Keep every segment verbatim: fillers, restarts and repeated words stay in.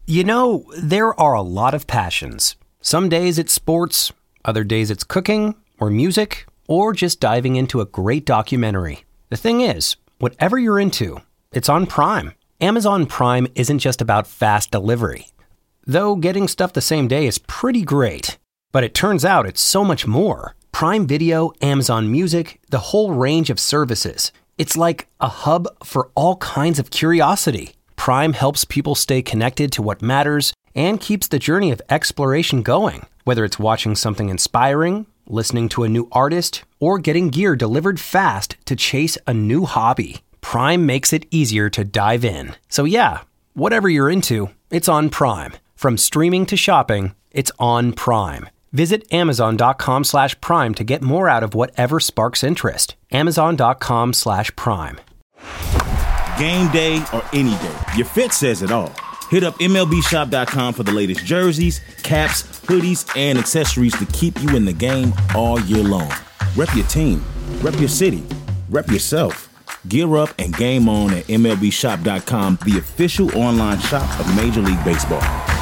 You know, there are a lot of passions. Some days it's sports, other days it's cooking or music, or just diving into a great documentary. The thing is, whatever you're into, it's on Prime. Amazon Prime isn't just about fast delivery. Though getting stuff the same day is pretty great. But it turns out it's so much more. Prime Video, Amazon Music, the whole range of services. It's like a hub for all kinds of curiosity. Prime helps people stay connected to what matters and keeps the journey of exploration going. Whether it's watching something inspiring, listening to a new artist, or getting gear delivered fast to chase a new hobby, Prime makes it easier to dive in. So yeah, whatever you're into, it's on Prime. From streaming to shopping, it's on Prime. Visit amazon.com slash prime to get more out of whatever sparks interest. Amazon.com slash prime. Game day or any day, your fit says it all. Hit up M L B shop dot com for the latest jerseys, caps, hoodies, and accessories to keep you in the game all year long. Rep your team, rep your city, rep yourself. Gear up and game on at M L B shop dot com, the official online shop of Major League Baseball.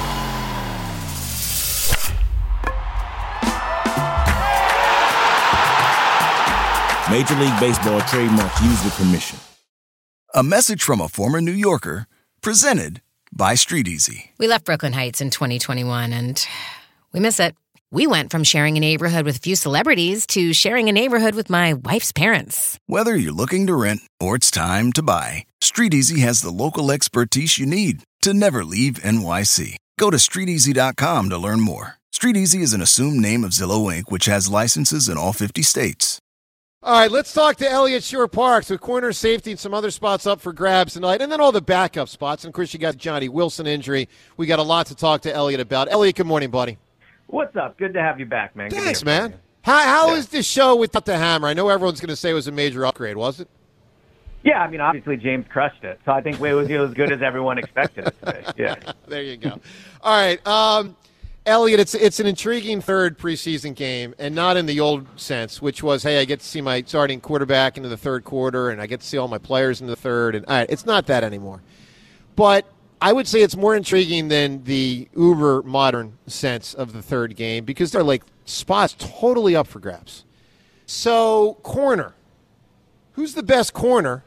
Major League Baseball trademarks used with permission. A message from a former New Yorker, presented by Street Easy. We left Brooklyn Heights in twenty twenty-one, and we miss it. We went from sharing a neighborhood with a few celebrities to sharing a neighborhood with my wife's parents. Whether you're looking to rent or it's time to buy, Street Easy has the local expertise you need to never leave N Y C. Go to street easy dot com to learn more. Street Easy is an assumed name of Zillow Incorporated, which has licenses in all fifty states. All right, let's talk to Elliott Shore-Parks with corner safety and some other spots up for grabs tonight, and then all the backup spots. And, of course, you got the Johnny Wilson injury. We got a lot to talk to Elliott about. Elliott, good morning, buddy. What's up? Good to have you back, man. Thanks, man. How, how yeah. is this show without the hammer? I know everyone's going to say it was a major upgrade, was it? Yeah, I mean, obviously James crushed it. So I think it was as good as everyone expected it to be. Yeah. There you go. All right. Um, Elliott, it's it's an intriguing third preseason game, and not in the old sense, which was, hey, I get to see my starting quarterback into the third quarter, and I get to see all my players in the third. And all right, it's not that anymore. But I would say it's more intriguing than the uber modern sense of the third game because they're like spots totally up for grabs. So, corner. Who's the best corner?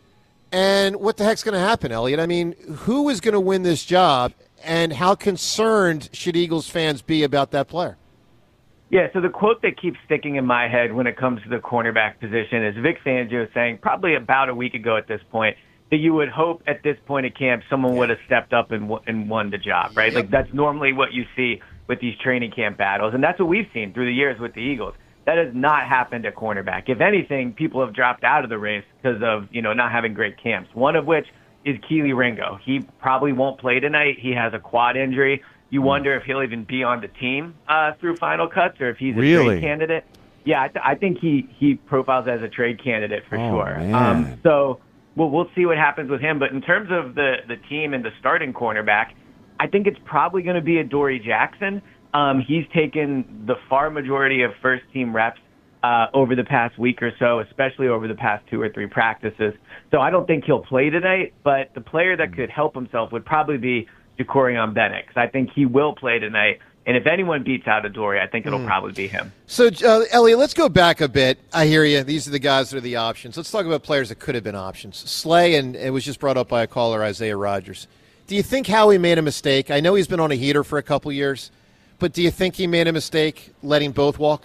And what the heck's going to happen, Elliott? I mean, who is going to win this job? And how concerned should Eagles fans be about that player? Yeah, so the quote that keeps sticking in my head when it comes to the cornerback position is Vic Fangio saying probably about a week ago at this point that you would hope at this point of camp someone would have stepped up and, and won the job, right? Yep. Like that's normally what you see with these training camp battles, and that's what we've seen through the years with the Eagles. That has not happened at cornerback. If anything, people have dropped out of the race because of, you know, not having great camps, one of which is Kelee Ringo. He probably won't play tonight. He has a quad injury. You wonder if he'll even be on the team uh, through Final Cuts or if he's a really? trade candidate. Yeah, I, th- I think he, he profiles as a trade candidate for oh, sure. Man. Um, so we'll, we'll see what happens with him. But in terms of the, the team and the starting cornerback, I think it's probably going to be Adoree Jackson. Um, he's taken the far majority of first-team reps uh, over the past week or so, especially over the past two or three practices. So I don't think he'll play tonight, but the player that could help himself would probably be Jacorian Bennett, because I think he will play tonight. And if anyone beats out Adoree, I think it'll mm. probably be him. So, uh, Elliott, let's go back a bit. I hear you. These are the guys that are the options. Let's talk about players that could have been options. Slay, and it was just brought up by a caller, Isaiah Rodgers. Do you think Howie made a mistake? I know he's been on a heater for a couple years, but do you think he made a mistake letting both walk?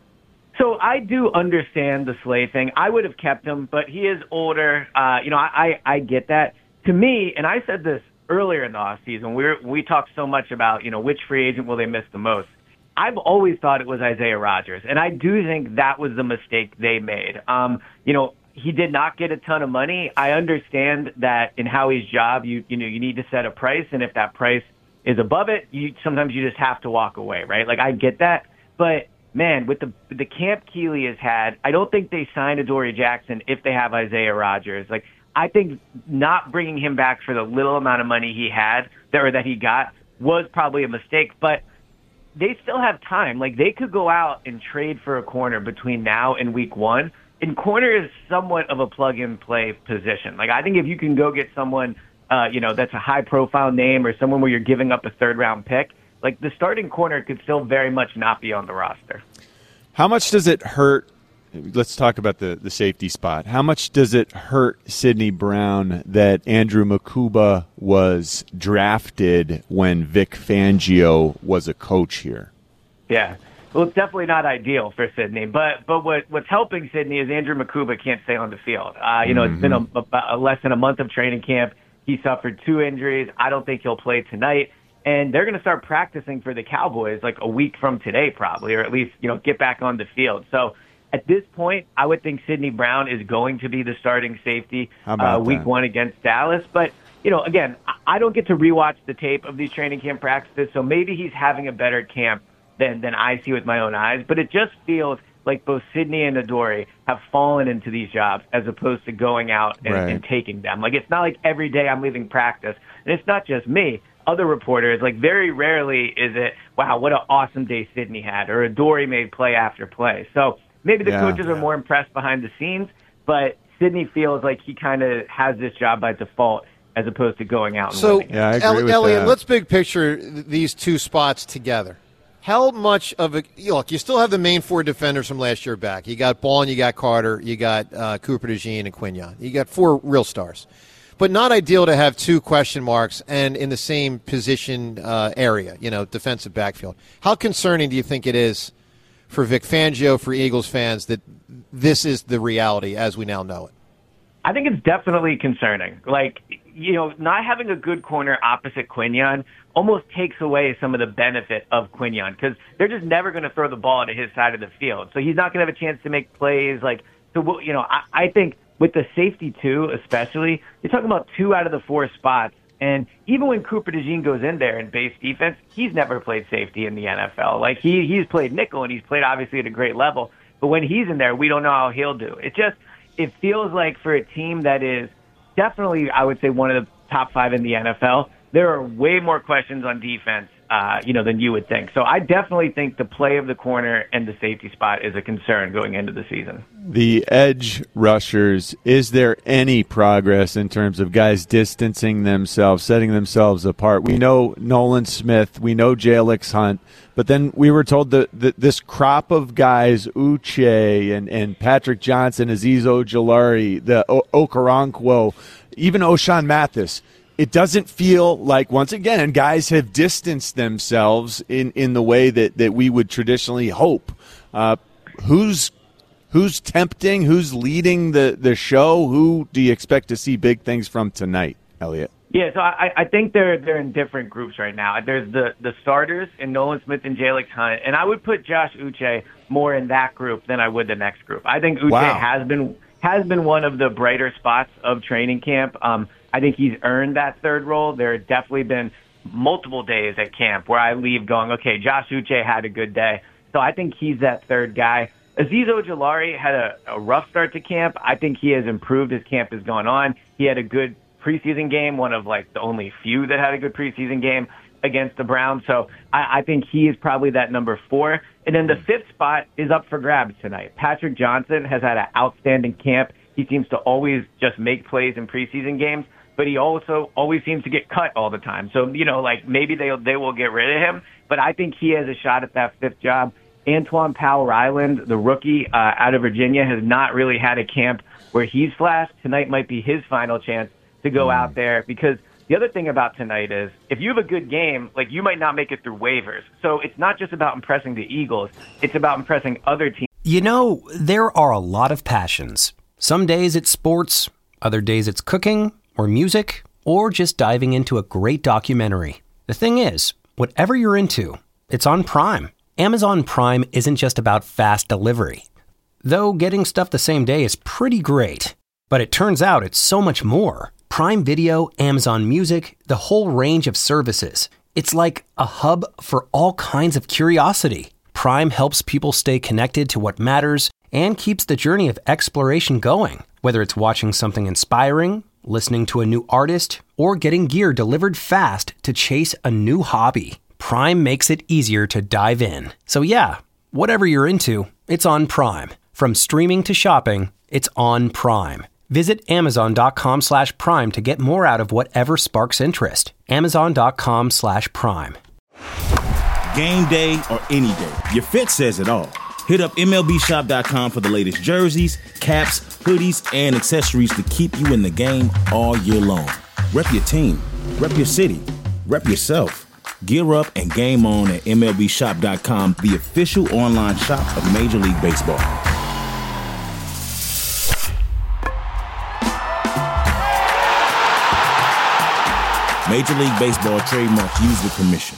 So I do understand the Slay thing. I would have kept him, but he is older. Uh, you know, I, I, I get that. To me, and I said this earlier in the offseason, we we talked so much about, you know, which free agent will they miss the most. I've always thought it was Isaiah Rodgers, and I do think that was the mistake they made. Um, you know, he did not get a ton of money. I understand that in Howie's job, you you know, you need to set a price, and if that price is above it, you sometimes you just have to walk away, right? Like, I get that, but man, with the the camp Kelee has had, I don't think they signed Adoree Jackson if they have Isaiah Rodgers. Like, I think not bringing him back for the little amount of money he had, or that he got, was probably a mistake. But they still have time. Like, they could go out and trade for a corner between now and week one. And corner is somewhat of a plug-and-play position. Like, I think if you can go get someone uh, you know, that's a high-profile name or someone where you're giving up a third-round pick, like the starting corner could still very much not be on the roster. How much does it hurt? Let's talk about the, the safety spot. How much does it hurt Sidney Brown that Andrew Mukuba was drafted when Vic Fangio was a coach here? Yeah. Well, it's definitely not ideal for Sidney, but but what what's helping Sidney is Andrew Mukuba can't stay on the field. Uh, you know, mm-hmm. It's been a, a, a less than a month of training camp. He suffered two injuries. I don't think he'll play tonight. And they're going to start practicing for the Cowboys like a week from today probably, or at least, you know, get back on the field. So at this point, I would think Sidney Brown is going to be the starting safety uh, week that? one against Dallas. But, you know, again, I don't get to rewatch the tape of these training camp practices, so maybe he's having a better camp than, than I see with my own eyes. But it just feels like both Sidney and Adoree have fallen into these jobs as opposed to going out and, right. and taking them. Like, it's not like every day I'm leaving practice. And it's not just me. Other reporters, like very rarely is it, wow, what an awesome day Sidney had, or Adoree made play after play. So maybe the yeah, coaches yeah. are more impressed behind the scenes, but Sidney feels like he kind of has this job by default as opposed to going out and so, winning. Yeah, I agree El- with Elliot, that. let's big picture these two spots together. How much of a look? You still have the main four defenders from last year back. You got Ball, and you got Carter, you got uh, Cooper DeJean and Quinyon. You got four real stars. But not ideal to have two question marks and in the same position uh, area, you know, defensive backfield. How concerning do you think it is for Vic Fangio, for Eagles fans, that this is the reality as we now know it? I think it's definitely concerning. Like, you know, not having a good corner opposite Quinyon almost takes away some of the benefit of Quinyon because they're just never going to throw the ball to his side of the field. So he's not going to have a chance to make plays. Like, so, you know, I, I think with the safety, too, especially, you're talking about two out of the four spots. And even when Cooper DeJean goes in there in base defense, he's never played safety in the N F L. Like, he he's played nickel, and he's played, obviously, at a great level. But when he's in there, we don't know how he'll do. It just it feels like for a team that is definitely, I would say, one of the top five in the N F L, there are way more questions on defense uh, you know, than you would think. So I definitely think the play of the corner and the safety spot is a concern going into the season. The edge rushers, is there any progress in terms of guys distancing themselves, setting themselves apart? We know Nolan Smith, we know Jalix Hunt, but then we were told that, that this crop of guys, Uche and, and Patrick Johnson, Azeez Ojulari, the o- Okoronkwo, even O'Shawn Mathis, it doesn't feel like, once again, guys have distanced themselves in, in the way that, that we would traditionally hope. Uh, who's who's tempting? Who's leading the, the show? Who do you expect to see big things from tonight, Elliot? Yeah, so I, I think they're they're in different groups right now. There's the, the starters in Nolan Smith and Jalix Hunt, and I would put Josh Uche more in that group than I would the next group. I think Uche wow. has been has been one of the brighter spots of training camp. Um, I think he's earned that third role. There have definitely been multiple days at camp where I leave going, okay, Josh Uche had a good day. So I think he's that third guy. Azeez Ojulari had a, a rough start to camp. I think he has improved as camp has gone on. He had a good preseason game, one of like the only few that had a good preseason game against the Browns. So I, I think he is probably that number four. And then the fifth spot is up for grabs tonight. Patrick Johnson has had an outstanding camp. He seems to always just make plays in preseason games, but he also always seems to get cut all the time. So, you know, like maybe they they will get rid of him, but I think he has a shot at that fifth job. Antoine Powell-Ryland, the rookie uh, out of Virginia, has not really had a camp where he's flashed. Tonight might be his final chance to go mm. out there, because the other thing about tonight is if you have a good game, like you might not make it through waivers. So it's not just about impressing the Eagles. It's about impressing other teams. You know, there are a lot of passions. Some days it's sports, other days it's cooking or music, or just diving into a great documentary. The thing is, whatever you're into, it's on Prime. Amazon Prime isn't just about fast delivery. Though getting stuff the same day is pretty great. But it turns out it's so much more. Prime Video, Amazon Music, the whole range of services. It's like a hub for all kinds of curiosity. Prime helps people stay connected to what matters and keeps the journey of exploration going. Whether it's watching something inspiring, listening to a new artist, or getting gear delivered fast to chase a new hobby, Prime makes it easier to dive in. So yeah, whatever you're into, it's on Prime. From streaming to shopping, it's on Prime. Visit amazon.com slash prime to get more out of whatever sparks interest. Amazon.com slash prime. Game day or any day, your fit says it all. Hit up M L B shop dot com for the latest jerseys, caps, hoodies, and accessories to keep you in the game all year long. Rep your team, rep your city, rep yourself. Gear up and game on at M L B shop dot com, the official online shop of Major League Baseball. Major League Baseball trademarks used with permission.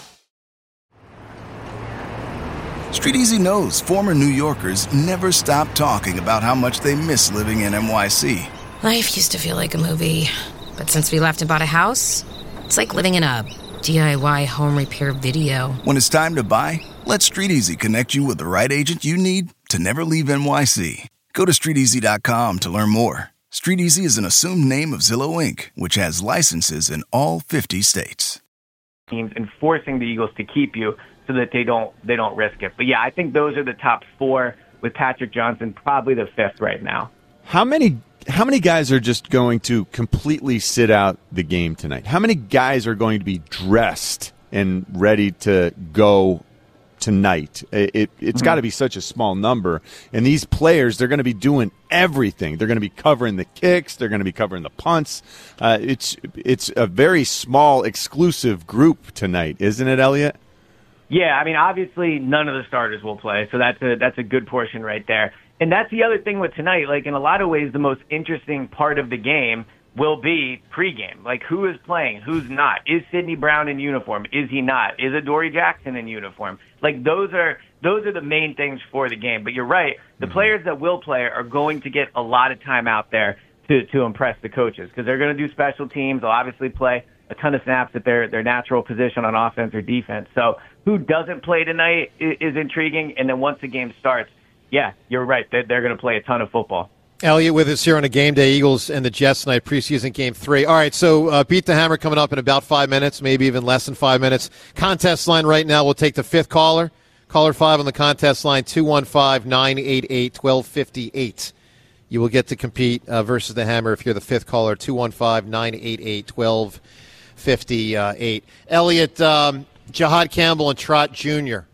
StreetEasy knows former New Yorkers never stop talking about how much they miss living in N Y C. Life used to feel like a movie, but since we left and bought a house, it's like living in a D I Y home repair video. When it's time to buy, let StreetEasy connect you with the right agent you need to never leave N Y C. Go to street easy dot com to learn more. StreetEasy is an assumed name of Zillow Incorporated, which has licenses in all fifty states. Teams enforcing the Eagles to keep you so that they don't they don't risk it. But yeah, I think those are the top four, with Patrick Johnson probably the fifth right now. How many how many guys are just going to completely sit out the game tonight? How many guys are going to be dressed and ready to go tonight? It, it, it's mm-hmm. got to be such a small number. And these players, they're going to be doing everything. They're going to be covering the kicks. They're going to be covering the punts. Uh, it's it's a very small, exclusive group tonight, isn't it, Elliot? Yeah, I mean, obviously none of the starters will play, so that's a that's a good portion right there. And that's the other thing with tonight. Like, in a lot of ways, the most interesting part of the game will be pregame. Like, who is playing, who's not? Is Sidney Brown in uniform? Is he not? Is Adoree Jackson in uniform? Like, those are those are the main things for the game. But you're right. The mm-hmm. players that will play are going to get a lot of time out there to, to impress the coaches, because they're going to do special teams. They'll obviously play a ton of snaps at their, their natural position on offense or defense. So who doesn't play tonight is, is intriguing. And then once the game starts, yeah, you're right. They're, they're going to play a ton of football. Elliot with us here on a game day, Eagles and the Jets tonight, preseason game three. All right, so uh, Beat the Hammer coming up in about five minutes, maybe even less than five minutes. Contest line right now, we'll take the fifth caller. Caller five on the contest line, two one five, nine eight eight, one two five eight. You will get to compete uh, versus the Hammer if you're the fifth caller, two one five, nine eight eight, one two five eight. Elliot, um, Jihad Campbell and Trot Junior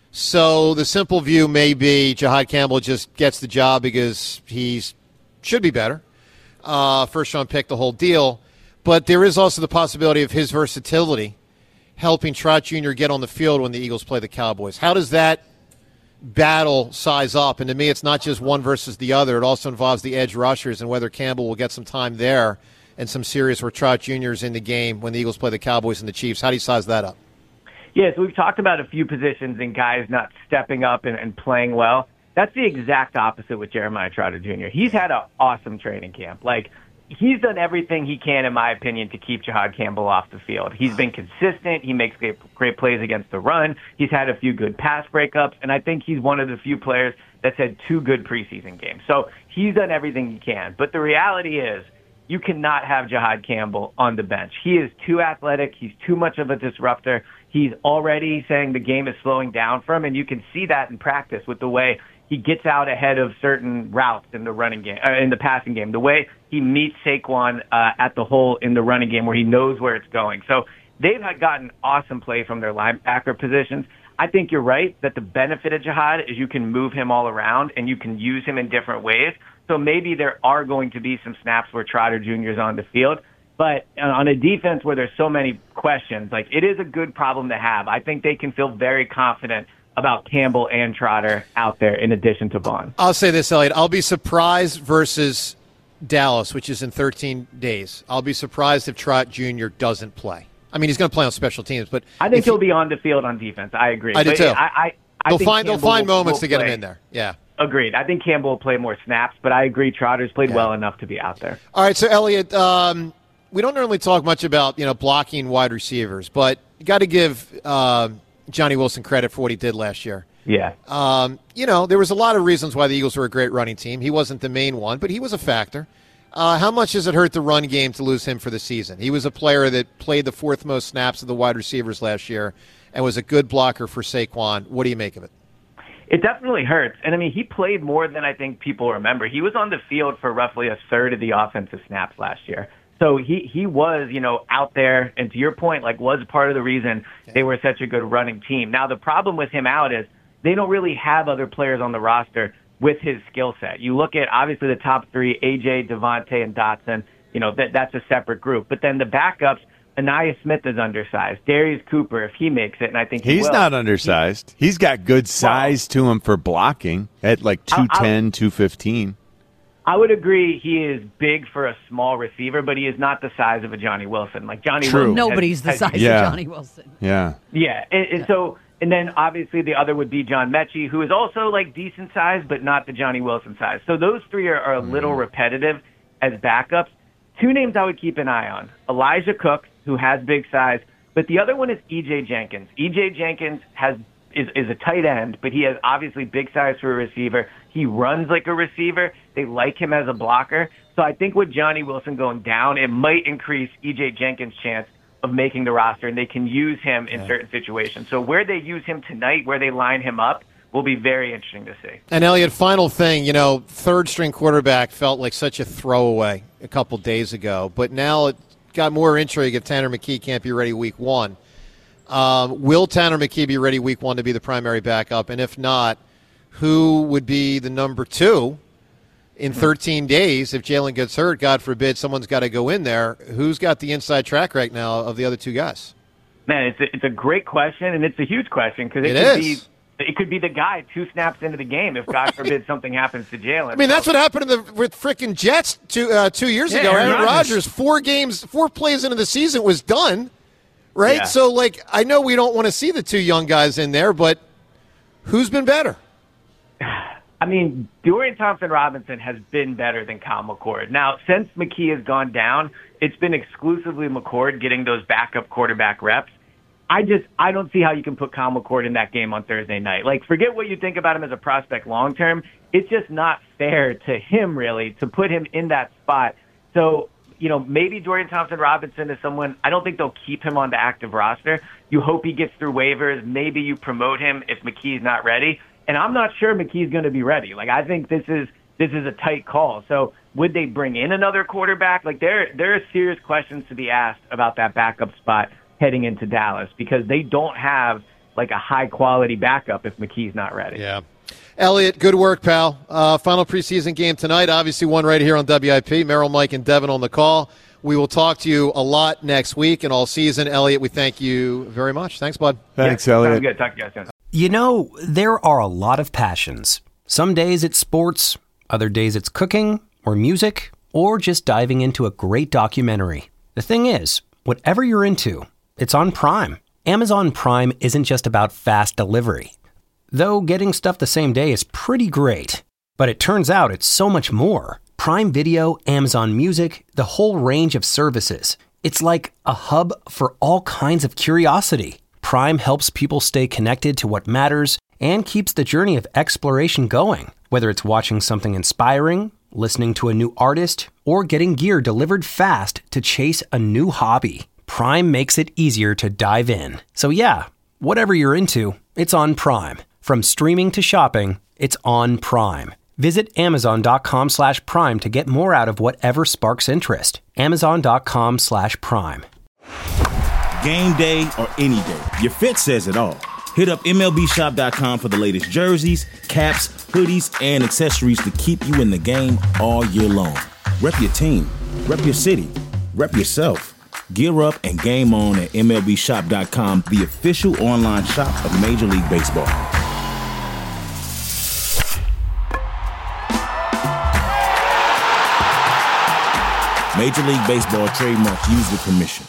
So the simple view may be Jihad Campbell just gets the job because he's should be better. Uh, first round pick, the whole deal. But there is also the possibility of his versatility helping Trot Junior get on the field when the Eagles play the Cowboys. How does that battle size up? And to me, it's not just one versus the other. It also involves the edge rushers and whether Campbell will get some time there and some serious where Trot Junior is in the game when the Eagles play the Cowboys and the Chiefs. How do you size that up? Yeah, so we've talked about a few positions and guys not stepping up and, and playing well. That's the exact opposite with Jeremiah Trotter Junior He's had an awesome training camp. Like, he's done everything he can, in my opinion, to keep Jihad Campbell off the field. He's been consistent. He makes great, great plays against the run. He's had a few good pass breakups, and I think he's one of the few players that's had two good preseason games. So he's done everything he can. But the reality is, you cannot have Jihad Campbell on the bench. He is too athletic. He's too much of a disruptor. He's already saying the game is slowing down for him, and you can see that in practice with the way he gets out ahead of certain routes in the running game, uh, in the passing game, the way he meets Saquon uh, at the hole in the running game where he knows where it's going. So they've gotten awesome play from their linebacker positions. I think you're right that the benefit of Jihad is you can move him all around and you can use him in different ways. So maybe there are going to be some snaps where Trotter Junior is on the field. But on a defense where there's so many questions, like, it is a good problem to have. I think they can feel very confident about Campbell and Trotter out there in addition to Vaughn. I'll say this, Elliot. I'll be surprised versus Dallas, which is in thirteen days. I'll be surprised if Trot Junior doesn't play. I mean, he's going to play on special teams, but I think he'll he, be on the field on defense. I agree. I do but too. I, I, I they'll think find Campbell they'll find will, moments will to get play. him in there. Yeah. Agreed. I think Campbell will play more snaps, but I agree Trotter's played yeah. well enough to be out there. All right, so Elliot, um, we don't normally talk much about, you know, blocking wide receivers, but you got to give uh, Johnny Wilson credit for what he did last year. Yeah. Um, you know, there was a lot of reasons why the Eagles were a great running team. He wasn't the main one, but he was a factor. Uh, how much does it hurt the run game to lose him for the season? He was a player that played the fourth most snaps of the wide receivers last year and was a good blocker for Saquon. What do you make of it? It definitely hurts. And, I mean, he played more than I think people remember. He was on the field for roughly a third of the offensive snaps last year. So he, he was, you know, out there, and to your point, like, was part of the reason they were such a good running team. Now, the problem with him out is they don't really have other players on the roster with his skill set. You look at, obviously, the top three, A J, Devontae, and Dotson. You know, that that's a separate group. But then the backups, Anaya Smith is undersized. Darius Cooper, if he makes it, and I think he He's will. not undersized. He, He's got good size well, to him for blocking at like two ten, two fifteen. I would agree he is big for a small receiver, but he is not the size of a Johnny Wilson. Like Johnny True. Wilson. Nobody's has, the has, size yeah. of Johnny Wilson. Yeah. Yeah. And, and yeah. so, and then obviously the other would be John Mechie, who is also like decent size, but not the Johnny Wilson size. So those three are, are a little mm. repetitive as backups. Two names I would keep an eye on. Elijah Cook, who has big size, but the other one is E J Jenkins. E J Jenkins has is, is a tight end, but he has obviously big size for a receiver. He runs like a receiver. They like him as a blocker. So I think with Johnny Wilson going down, it might increase E J Jenkins' chance of making the roster, and they can use him in yeah. certain situations. So where they use him tonight, where they line him up, will be very interesting to see. And, Elliot, final thing, you know, third-string quarterback felt like such a throwaway a couple days ago, but now it got more intrigue if Tanner McKee can't be ready week one. Um, will Tanner McKee be ready week one to be the primary backup? And if not, who would be the number two in thirteen days if Jalen gets hurt? God forbid someone's got to go in there. Who's got the inside track right now of the other two guys? Man, it's a, it's a great question, and it's a huge question because it, it could is. be it could be the guy two snaps into the game if God forbid something happens to Jalen. I mean, that's what happened in the, with frickin' Jets two uh, two years yeah, ago. Aaron Aaron Rodgers. Rodgers, four games, four plays into the season was done, right? Yeah. So, like, I know we don't want to see the two young guys in there, but who's been better? I mean, Dorian Thompson-Robinson has been better than Kyle McCord. Now, since McKee has gone down, it's been exclusively McCord getting those backup quarterback reps. I just I don't see how you can put Kyle McCord in that game on Thursday night. Like, forget what you think about him as a prospect long term. It's just not fair to him, really, to put him in that spot. So, you know, maybe Dorian Thompson-Robinson is someone, I don't think they'll keep him on the active roster. You hope he gets through waivers. Maybe you promote him if McKee's not ready. And I'm not sure McKee's going to be ready. Like, I think this is this is a tight call. So would they bring in another quarterback? Like, there there are serious questions to be asked about that backup spot heading into Dallas because they don't have, like, a high-quality backup if McKee's not ready. Yeah. Elliot, good work, pal. Uh, final preseason game tonight. Obviously one right here on W I P. Merrill, Mike, and Devin on the call. We will talk to you a lot next week and all season. Elliot, we thank you very much. Thanks, bud. Thanks, yeah, Elliot. Sounds good. Talk to you guys soon. You know, there are a lot of passions. Some days it's sports, other days it's cooking or music, or just diving into a great documentary. The thing is, whatever you're into, it's on Prime. Amazon Prime isn't just about fast delivery. Though getting stuff the same day is pretty great. But it turns out it's so much more. Prime Video, Amazon Music, the whole range of services. It's like a hub for all kinds of curiosity. Prime helps people stay connected to what matters and keeps the journey of exploration going. Whether it's watching something inspiring, listening to a new artist, or getting gear delivered fast to chase a new hobby, Prime makes it easier to dive in. So yeah, whatever you're into, it's on Prime. From streaming to shopping, it's on Prime. Visit Amazon.com slash Prime to get more out of whatever sparks interest. Amazon.com slash Prime. Game day or any day, your fit says it all. Hit up M L B Shop dot com for the latest jerseys, caps, hoodies, and accessories to keep you in the game all year long. Rep your team, rep your city, rep yourself. Gear up and game on at M L B Shop dot com, the official online shop of Major League Baseball. Major League Baseball trademark used with permission.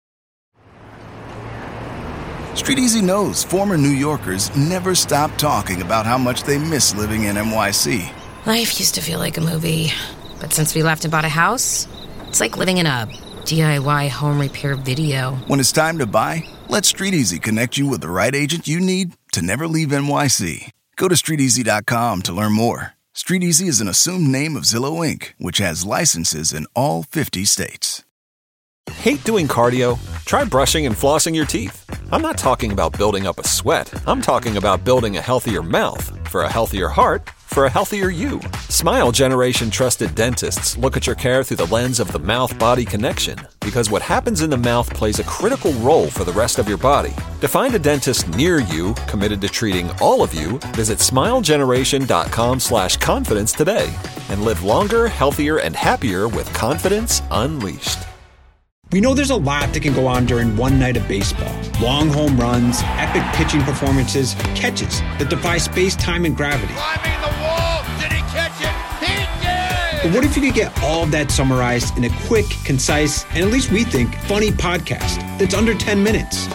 Street Easy knows former New Yorkers never stop talking about how much they miss living in N Y C. Life used to feel like a movie, but since we left and bought a house, it's like living in a D I Y home repair video. When it's time to buy, let Street Easy connect you with the right agent you need to never leave N Y C. Go to street easy dot com to learn more. Street Easy is an assumed name of Zillow Incorporated, which has licenses in all fifty states. Hate doing cardio? Try brushing and flossing your teeth. I'm not talking about building up a sweat. I'm talking about building a healthier mouth. for a healthier heart for a healthier you. Smile Generation trusted dentists look at your care through the lens of the mouth-body connection, because what happens in the mouth plays a critical role for the rest of your body. To find a dentist near you committed to treating all of you, visit smilegeneration.com slash confidence today and live longer, healthier, and happier with confidence unleashed. We know there's a lot that can go on during one night of baseball. Long home runs, epic pitching performances, catches that defy space, time, and gravity. Climbing the wall! Did he catch it? He did! But what if you could get all of that summarized in a quick, concise, and at least we think, funny podcast that's under ten minutes?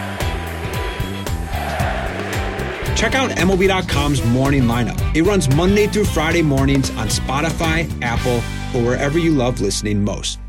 Check out M L B dot com's Morning Lineup. It runs Monday through Friday mornings on Spotify, Apple, or wherever you love listening most.